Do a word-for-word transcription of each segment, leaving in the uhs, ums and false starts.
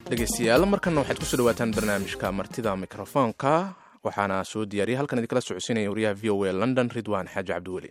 dhegeystayaal markana waxaad kusoo dhawaataan barnaamijka martida mikrofoonka waxaana soo diyaariyay halkan idinkala socodsiinaya wariyaha v o a london ridwaan xaaji cabdiweli.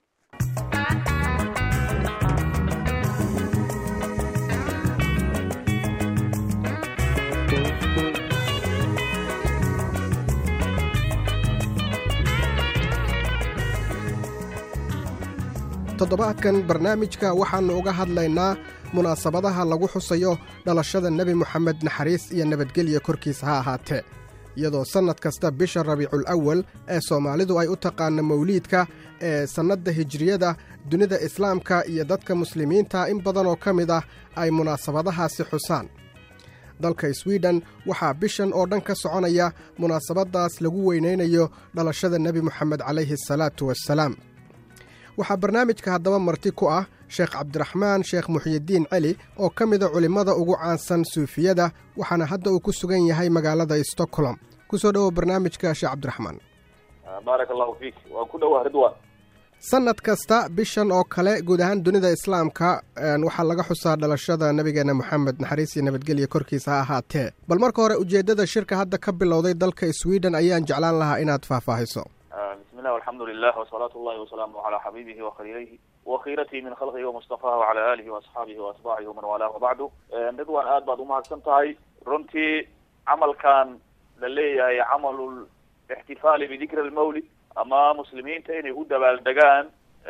toddobaadkan barnaamijka waxaannu uga hadlaynaa munaasabadaha lagu xusayo dhalashada nebi moxamed naxariis iyo nabadgelya korkiisa ha ahaatee iyadoo sannad kasta bisha rabiicul awal ee soomaalidu ay u taqaana mawliidka ee sannadda hijriyada dunida islaamka iyo dadka muslimiinta in badan oo ka mid ah ay munaasabadahaasi xusaan. dalka swiden waxaa bishan oo dhan ka soconaya munaasabaddaas lagu weynaynayo dhalashada nebi moxamed calayhi asalaatu wassalaam. waxaa barnaamijka haddaba marti ku ah sheekh cabdiraxmaan sheekh muxyidiin celi oo ka mida culimmada ugu caansan suufiyada waxaana hadda uu ku sugan yahay magaalada stockholm. ku soo dhowow barnaamijka sheekh cabdiraxmaan. baarak allahu fiik, waan ku dhowaa ridwaan. sannad kasta bishan oo kale guud ahaan dunida islaamka waxaa laga xusaa dhalashada nebigeenna moxamed naxariis iyo nabadgelya korkiisa ha ahaatee bal marka hore ujeeddada shirka hadda ka bilowday dalka swiden ayaan jeclaan lahaa inaad faahfaahiso. الحمد لله وصلاة الله وسلامه على حبيبه وخليله وخيرته من خلقه ومصطفاه وعلى آله وأصحابه وأتباعه ومن والاه وبعد. ندوان آد بعد ما سنتهي رنتي عمل كان للي عمل الاحتفال بذكر المولد أما مسلمين تاني هدى بالدقان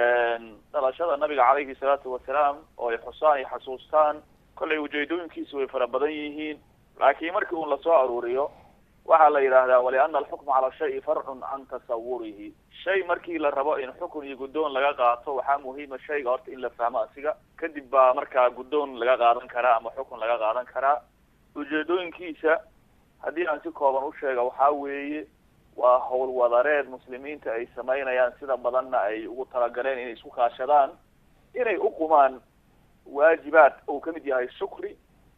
ترشد النبي عليه الصلاة والسلام ويحصان يحسوستان كل يوجدون كيسوا فربضيهين لكن مركون لصاعر وريو waxaa la yidhaahdaa waliana alxukma cala shayi farcun can tasawurihi. shay markii la rabo in xukun iyo guddoon laga qaato waxaa muhiima shayga horta in la fahmo asiga, kadib baa markaa guddoon laga qaadan karaa ama xukun laga qaadan karaa. ujeedooyinkiisa haddii aan si kooban u sheega waxaa weeye waa howlwadareed muslimiinta ay samaynayaan, sida badanna ay ugu talagaleen inay isku kaashadaan inay u qumaan waajibaad uu kamid yahay shukri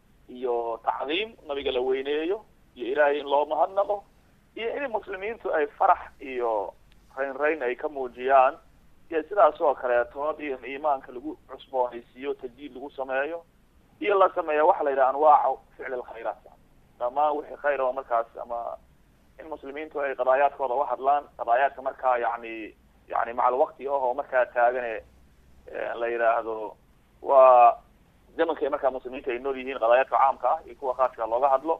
iyo tacdiim nabiga la weyneeyo iyo ilaahay in loo mahadnaqo iyo in muslimiintu ay farax iyo raynrayn ay ka muujiyaan iyo sidaas oo kaleetood iyo iimaanka lagu cusboonaysiiyo tajdiid lagu sameeyo iyo la sameeya waxa la yidhaha anwaaca ficl alkhayraat dhammaan wixii khayr oo markaas ama in muslimiintu ay qadaayaadkooda u hadlaan qadaayaadka markaa yani yani macal waqti ahoo markaa taagane la yidhaahdo waa zamanka ay markaa muslimiinta ay nool yihiin qadaayaadka caamka ah iyo kuwa khaaska looga hadlo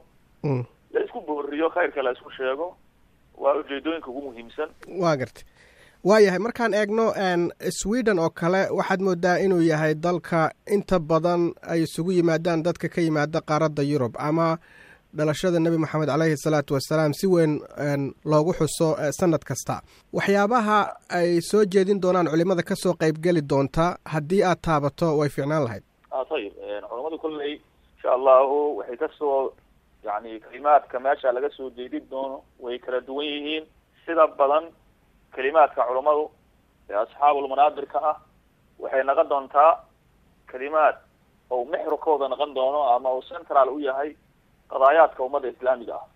la isku booriyo khayrka la isku sheego waa ujeedooyinka ugu muhiimsan. waa gartay waayahay markaan eegno sweden oo kale waxaad moodaa inuu yahay dalka inta badan ay isugu yimaadaan dadka ka yimaada qaaradda yurub ama dhalashada nebi moxamed caleyhi salaatu wasalaam si weyn loogu xuso sanad kasta. waxyaabaha ay soo jeedin doonaan culimada kasoo qaybgeli doonta haddii aad taabato way fiicnaan lahayd. ayib culamadu kolley insha allahu waxay kasoo yani kalimaadka meesha laga soo jeedin doono way kala duwan yihiin. sida badan kalimaadka culammadu ee asxaabulmanaadirka ah waxay noqon doontaa kalimaad oo mexrukooda noqon doono ama uu central u yahay qadaayaadka ummadda islaamiga ah.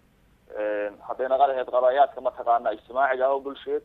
hadday noqon lahayd qadaayaadka mataqaana ijtimaaciga ah oo bulsheed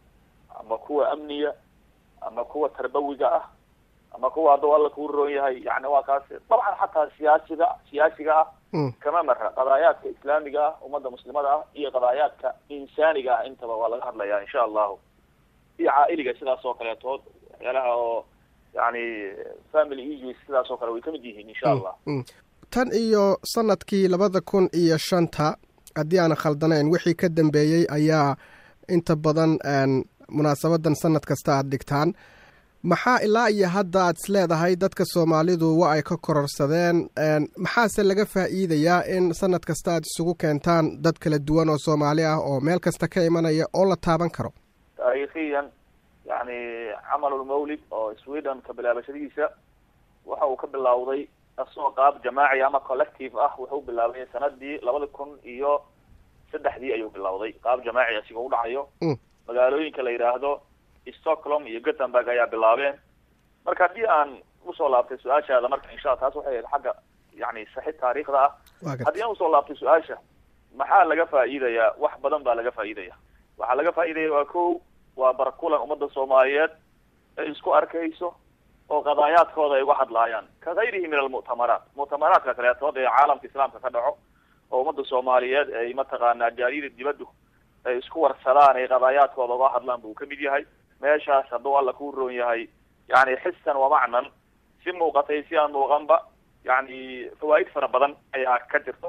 ama kuwa amniga ama kuwa tarbawiga ah ama kuwa hadduu alla kuu roon yahay yani waa kaas dabcan xataa siyaasiga siyaasiga ah kama mara qadaayaadka islaamiga ah ummadda muslimada ah iyo qadaayaadka insaaniga ah intaba waa laga hadlayaa insha allahu iyo caailiga sidaas oo kaleetood waxyaalaha oo yani family issues sidaas oo kale way kamid yihiin insha allah. tan iyo sanadkii labada kun iyo shanta haddii aanan khaldanayn wixii ka dambeeyey ayaa inta badan munaasabadan sanad kasta aad dhigtaan. maxaa ilaa iyo hadda aad is leedahay dadka soomaalidu wa ay ka kororsadeen maxaase laga faa'iidayaa in sanad kasta aad isugu keentaan dad kala duwan oo soomaali ah oo meel kasta ka imanaya oo la taaban karo? taariikhiyan yani camalulmawlid oo sweden ka bilaabashadiisa waxa uu ka bilowday asoo qaab jamaaci ama collective ah wuxuu bilaabay sanadii labada kun iyo saddexdii ayuu bilowday qaab jamaaci asigoo u dhacayo magaalooyinka la yidhaahdo Stockholm iyo Gothenburg ayaa bilaabeen. marka haddii aan usoo laabtay su-aashaada marka insha allah taas waxay xagga yani saxid taariikhda ah. haddii aan usoo laabtay su-aasha maxaa laga faa'iidayaa, wax badan baa laga faa'iidaya. waxaa laga faa'iidaya waa ko waa barakulan ummadda soomaaliyeed ay isku arkayso oo qadaayaadkooda ay uga hadlaayaan ka gayrihi min almu'tamaraat mu'tamaraadka kaleetood ee caalamka islaamka ka dhaco oo ummadda soomaaliyeed ay mataqaanaa jaariyada dibaddu ay isku warsadaan ay qadaayaadkooda uga hadlaan buu ka mid yahay meeshaas hadduu alla kuu roon yahay yani xisan wa macnan si muuqatay si aan muuqanba yani fawaa'id fara badan ayaa ka jirto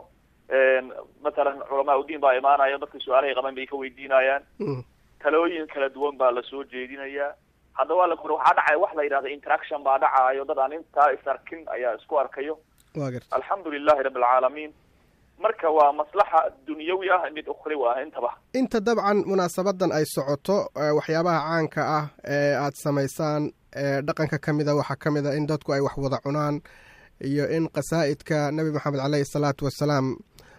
matalan culamaa udiin baa imaanaya dadka su-aalahay qaban bay ka weydiinayaan talooyin kala duwan baa lasoo jeedinayaa haddaba alla kuri waxaa dhacaya wax la yidhahda interaction baa dhacaayo dad aan intaa is arkin ayaa isku arkayo alxamdu lilahi rabbi alcaalamiin marka waa maslaxa dunyawi ah mid ukhri ah intaba inta dabcan munaasabadan ay socoto waxyaabaha caanka ah ee aad samaysaan dhaqanka ka mida waxaa ka mid a in dadku ay wax wada cunaan iyo in qasaa'idka nebi moxamed caleyhi salaatu wasalaam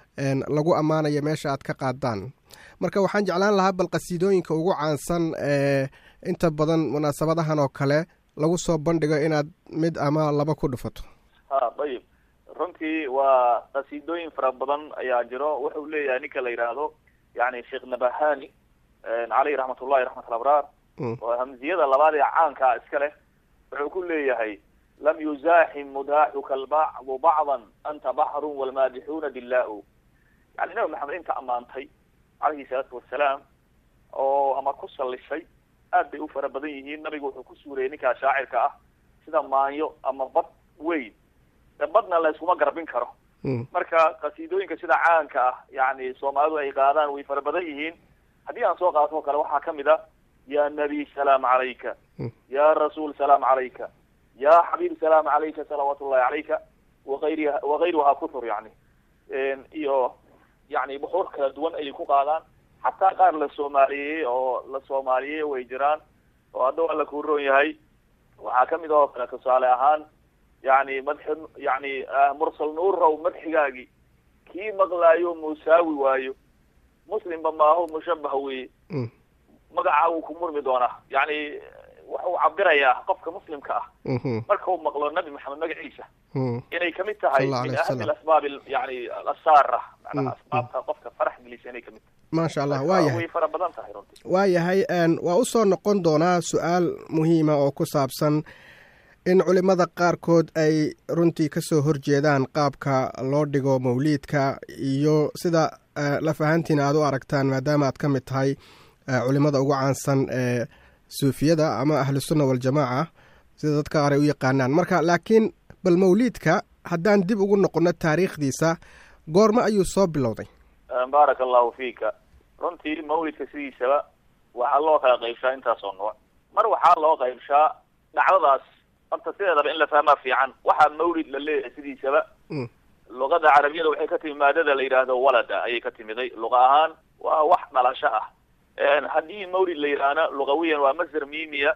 lagu ammaanayo meesha aad ka qaadaan marka waxaan jeclaan lahaa bal qasiidooyinka ugu caansan ee inta badan munaasabadahan oo kale lagu soo bandhigo inaad mid ama laba ku dhufato ha dayib runtii waa qasiidooyin fara badan ayaa jiro wuxuu leeyahay ninka la yidhaahdo yani sheekh nabahani caleyhi raxmatullahi raxmat alabraar oo hamziyada labaad ee caankaa iska leh wuxuu ku leeyahay lam yuzaaxim mudaaxuka albacdu bacdan anta baxrun walmaadixuuna dilaa-u yani nabi maxamed inta ammaantay calayhi salaatu wasalaam oo ama ku sallishay aad bay u fara badan yihiin nabigu wuxuu ku suureeyey ninkaa shaacirka ah sida maanyo ama bad weyn badna la iskuma garbin karo marka qasiidooyinka sida caanka ah yani soomaalidu ay qaadaan way fara badan yihiin haddii aan soo qaato o kale waxaa kamid a ya nabiy salaam calayka ya rasuul salaam calayka ya xabiib salaam calayka salawaat ullahi calayka waayriha wagayruhaa kuthur yani iyo yani buxuur kala duwan ayay ku qaadaan xataa qaar la soomaaliyeeyey oo la soomaaliyeey way jiraan oo hadduu alla kuu roon yahay waxaa kamid oo kale tusaale ahaan yani madxi yani mursal nuurrow madxigaagii kii maqlaayo musaawi waayo muslimba maaho mushabah weye magacaa wuu ku murmi doonaa yani wuxuu cabirayaa qofka muslimka ah marka uu maqlo nabi maxamed magaciisa inay kamid tahay min ahami alasbaab yani asaara macnaha asbaabta qofka farax gelisa inay kamid tahay maasha allah waayahay way fara badan tahay runtii waayahay waa usoo noqon doonaa su-aal muhiima oo ku saabsan in culimada qaarkood ay runtii kasoo horjeedaan qaabka loo dhigo mawliidka iyo sida lafahantiina aad u aragtaan maadaama aad ka mid tahay culimada ugu caansan ee suufiyada ama ahlusunna waljamaaca sida dadka qaar ay u yaqaanaan marka laakiin bal mawliidka haddaan dib ugu noqono taariikhdiisa goorma ayuu soo bilowday baaraka allahu fiika runtii mawlidka sidiisaba waxaa loo kala qaybshaa intaasoo nooc mar waxaa loo qaybshaa dhacdadaas horta sideedaba in la fahmaa fiican waxaa mawlid la leeyahay sidiisaba luqada carabiyada waxay ka timi maadada la yidhaahdo walada ayay ka timiday luqa ahaan waa wax dhalasho ah haddii mawlid la yidhaahna luqawiyan waa masder mimiya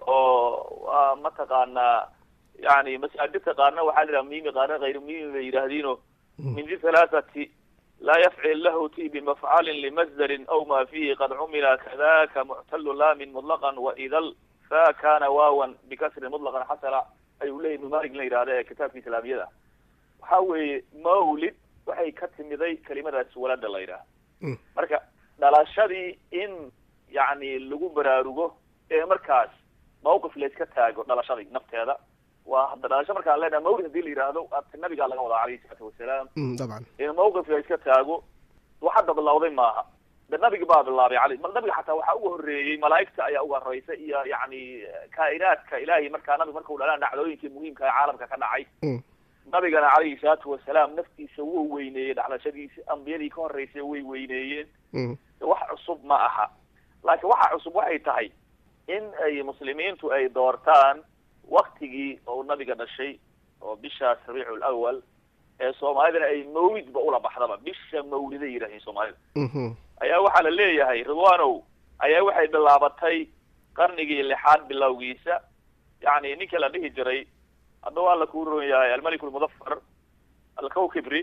oo waa mataqaanaa yani masaadirta qaarna waxaa la yidhaha mimi qaarna hayr mimi bay yidhaahdiino min di halaathati laa yafcil lahu ti bimafcalin limasdarin aw ma fihi qad cumila kadaka muctalu laamin mutlaqan waidal fa kana waawan bikasrin mutlaqan xasala ayuu leeyahy numarig la yidhahda ee kitaabka islaamiyada waxa weeye mawlid waxay ka timiday kelimadaas walada la yidhaha marka dhalashadii in yani lagu baraarugo ee markaas mawqif layska taago dhalashadii nafteeda waa hadda dhalasho markaa leenaha mawlid hadii la yidhaahdo nabigaa laga wadaa calayhi salaatu wasalaam dabcan in mawqif layska taago wax hadda bilawday maaha de nabigi baa bilaabay cali ma nabiga xataa waxaa uga horreeyey malaa'igta ayaa uga horreysay iyo yani kaa'inaadka ilaahay markaa nabiga marka u dhalaan dhacdooyinkii muhiimka ee caalamka ka dhacay nabigana calayhi salaatu wasalaam naftiisa wuu weyneeyey dhacdashadiisa ambiyadii ka horreysay way weyneeyeen wax cusub ma aha laakiin waxa cusub waxay tahay in ay muslimiintu ay doortaan waktigii oo nabiga dhashay oo bishaas rabiicu lawal ee soomaalidana ay mawlidba ula baxdaba bisha mawliday yidhahdeen soomaalida ayaa waxaa la leeyahay ridwanow ayaa waxay bilaabatay qarnigii lixaad bilowgiisa yani ninka la dhihi jiray hadda waa la kuu roon yahay almalik lmudafar alkawkibri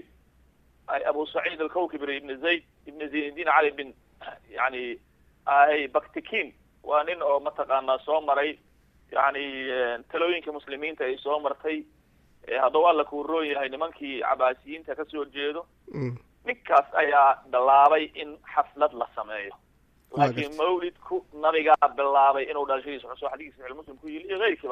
abu saciid alkawkibri ibn zayd ibn zaydin cali bin yani ahay baktikin waa nin oo mataqaanaa soo maray yani talooyinka muslimiinta ay soo martay hadda waa la kuu roon yahay nimankii cabaasiyiinta kasoo jeedo ninkaas ayaa bilaabay in xaflad la sameeyo laakiin mawlidku nabigaa bilaabay inuu dhalashadiisa xuso xadiis saxiix muslim ku yili iyo keyrkiiba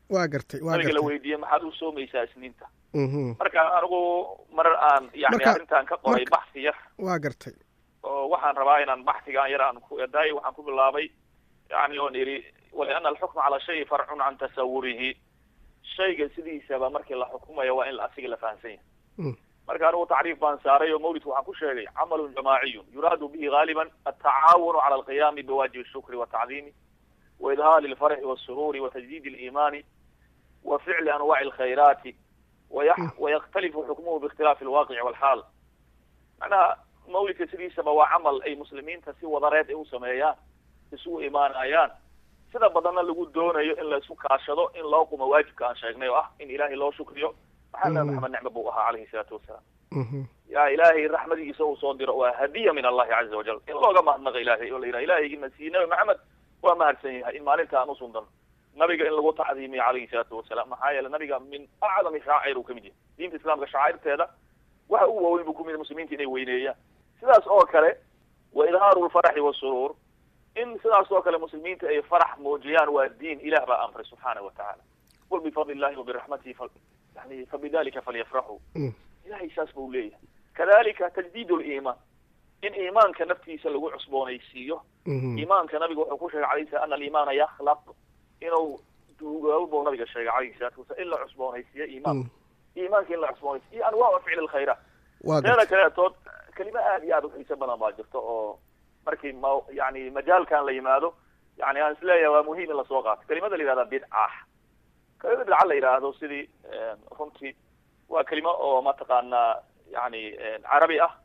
waa gartay waa nabiga la weydiiyey maxaad u soomaysaa isniinta marka anigu marar aan yani arrintan ka qoray baxsi yar waa gartay oo waxaan rabaa inaan baxsigaan yar aan ku eedaay waxaan ku bilaabay yani oon idhi waliana alxukma cala shay farcun can tasawurihi shayga sidiisaba markii la xukumayo waa in asiga la fahamsan yahay marka anigu tacriif baan saaray oo mawlidka waxaan ku sheegay camalun jamaaciyun yuraadu bihi gaaliban altacaawunu cala alqiyaami biwaajibi ashukri watacdiimi waidhaali alfarxi walsururi watajdidi aliimaani wa ficli anwaaci alkhayraati wayakhtalifu xukmuhu biikhtilaafi alwaaqici walxaal macnaha mawlidka sidiisaba waa camal ay muslimiinta si wadareed ay u sameeyaan isugu imaanayaan sida badanna lagu doonayo in la isku kaashado in loo qumo waajibka aan sheegnay oo ah in ilaahay loo shukriyo maxaa nabi maxamed nicmo buu ahaa calayhi salaatu wasalaam yaa ilaahay raxmadigiisa uu soo diro waa hadiya min allahi caza wajal in looga mahadnaqa ilaahay oo la yidhaha ilaahaygiina siiyey nabi maxamed waa mahadsan yahay in maalinta aan usundan nabiga in lagu tacdiimiyo calayhi salaatu wasalaam maxaa yeele nabiga min acdami shaacir uu kamid yahay diinta islaamka shacairteeda waxa u waaweyn buu kumid muslimiinta inay weyneeyaan sidaas oo kale wa idhaaru lfaraxi wasuruur in sidaas oo kale muslimiinta ay farax muujiyaan waa diin ilah baa amray subxaanahu watacaala qul bifadli illahi wabiraxmatihi yani fabidalika falyafraxuu ilahay saas buu leeyahay kadalika tajdiid liimaan in iimaanka naftiisa lagu cusboonaysiiyo iimaanka nabiga wuxuu ku sheegay calayhi sala ana aliimaana yakhlaq inuu duugoobo nabiga sheegay calayhi salaatu wasalaam in la cusboonaysiiyo iimaanka iimaanka in la cusboonaysiyo iyo anwaac ficli alkhayraat teeda kaleetood kelimo aad iyo aad u xiiso badan baa jirta oo markii ma yani majaalkan la yimaado yani aan isleeyahay waa muhiim in lasoo qaato kelimada la yihahda bidca kelimada bidca la yidhaahdo sidii runtii waa kelimo oo mataqaanaa yani carabi ah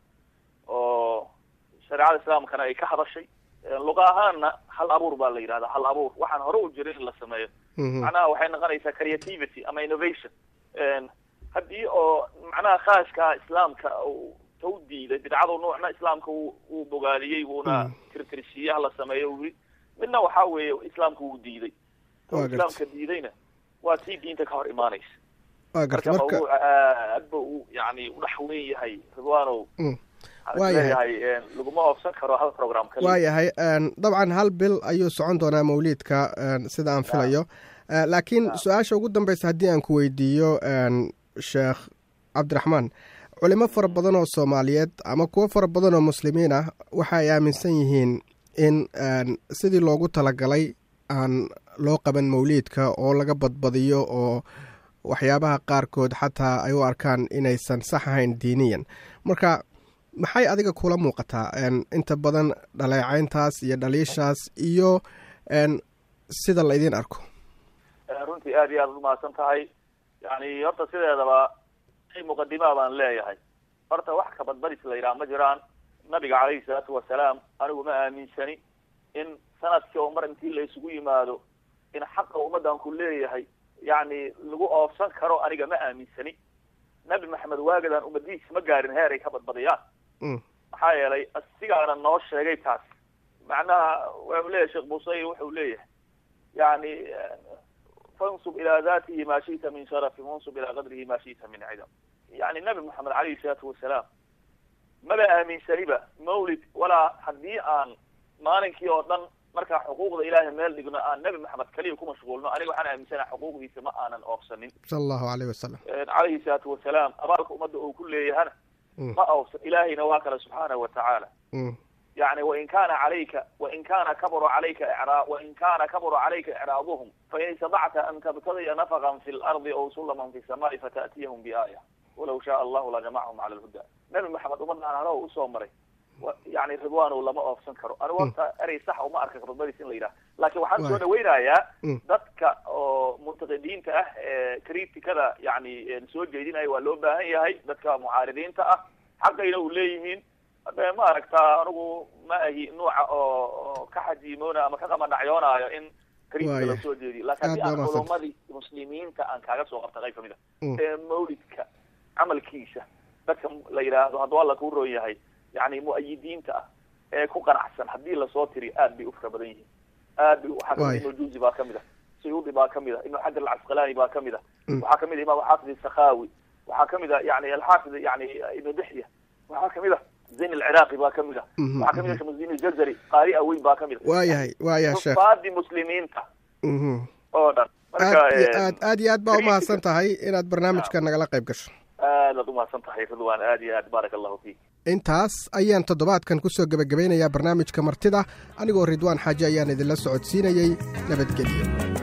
oo shareecada islaamkana ay ka hadashay luqa ahaanna hal abuur baa la yidhahda hal abuur waxaan hore u jirin in la sameeyo macnaha waxay noqonaysaa creativity ama innovation haddii oo macnaha khaaska islaamka u diiday bidcadu noocna islaamka wuu bogaadiyey wuuna tirtirsiiye hala sameeyo ui midna waxa weeye islaamka wuu diiday islaamka diidayna waa tii diinta ka hor imaanaysa marka mawduuca aad ba u yani udhax weyn yahay ridwaanow waayahay laguma oofsan karo hal program kali waayahay dabcan hal bil ayuu socon doonaa mawliidka sida aan filayo laakiin su-aasha ugu dambeysa haddii aan ku weydiiyo sheekh cabdiraxmaan culimo fara badan oo soomaaliyeed ama kuwo fara badan oo muslimiin ah waxa ay aaminsan yihiin in sidii loogu talagalay aan loo qaban mawliidka oo laga badbadiyo oo waxyaabaha qaarkood xataa ay u arkaan inaysan sax ahayn diiniyan marka maxay adiga kula muuqataa inta badan dhaleecayntaas iyo dhaliishaas iyo sida la idin arko runtii aad iyo aad umahadsan tahay yani horta sideedaba muqadimaa baan leeyahay horta wax ka badbadis la yidhaha ma jiraan nabiga calayhi salaatu wasalaam anigu ma aaminsani in sanadkii oo mar intii la isugu yimaado in xaqa ummaddan ku leeyahay yani lagu oofsan karo aniga ma aaminsani nabi maxamed waagadan ummadihiis ma gaarin heer ay ka badbadiyaan maxaa yeelay asigaana noo sheegay taas macnaha wuxuu leeyahay sheekh busayr wuxuu leeyahay yani fansub ilaa datihi ma shita min sharafi wansub ilaa qadrihi ma shita min cidam yani nabi maxamed calayhi salaatu wasalaam maba aaminsaniba mawlid walaa haddii aan maalinkii oo dhan markaa xuquuqda ilaahay meel dhigno aan nabi maxamed kaliya ku mashquulno aniga waxaan aaminsanaha xuquuqdiisa ma aanan oofsanin sala allahu alayh wasalam calayhi salaatu wasalaam abaalka ummadda uu ku leeyahana ma oofsan ilaahayna waa kale subxaanahu watacaala يعني وإن كان عليك وإن كان كبر عليك إعراض وإن كان كبر عليك إعراضهم فإن استطعت أن تبتغي نفقا في الأرض أو سلما في السماء فتأتيهم بآية ولو شاء الله لجمعهم على الهدى نبي محمد أمرنا أنا له أسومري يعني رضوان ولا ما أوف سنكروا أنا وقت أري صح وما أركك رضواني سن ليلة لكن وحن سونا ويرايا ضدك منتقدين تأه كريتي كذا يعني نسوي جيدين أي ولو بهاي هاي ضدك معارضين تأه حقا يلو ليهين ma aragtaa anigu ma ahi nuuca oo ka xajiimoona ama ka qamadhacyoonayo in kariimka la soo jeediyo laakiin haddii aan culumadii muslimiinta aan kaaga soo qabta qayb kamid a ee mawlidka camalkiisa dadka la yidhaahdo hadduu alla kuu roon yahay yani mu-ayidiinta ah ee ku qanacsan haddii lasoo tiri aad bay u fara badan yihiin aad bay waxaa kamid ibnu juzi baa kamid ah sayuudi baa kamid ah ibnu xajar alcasqalaani baa kamid ah waxaa kamid ah imaam xaafid sakhawi waxaa kamid ah yani alxaafid yani ibnu dixya waxaa kamid ah زين العراقي baa kamid ah waxa kamid ah Shamuzdin al-Jazari qaari aweyn baa kamid ah waayahay waayahay sheekh faadi muslimiinta oo dhan aad aad iyo aad baa umahadsan tahay inaad barnaamijka nagala qayb gasho. aad aad umahadsan tahay ridwaan, aad iyo aad baaraka allahu fiik. intaas ayaan toddobaadkan kusoo gebagabeynayaa barnaamijka martida, anigoo ridwaan xaaji ayaan idinla socodsiinayey. nabadgelyo.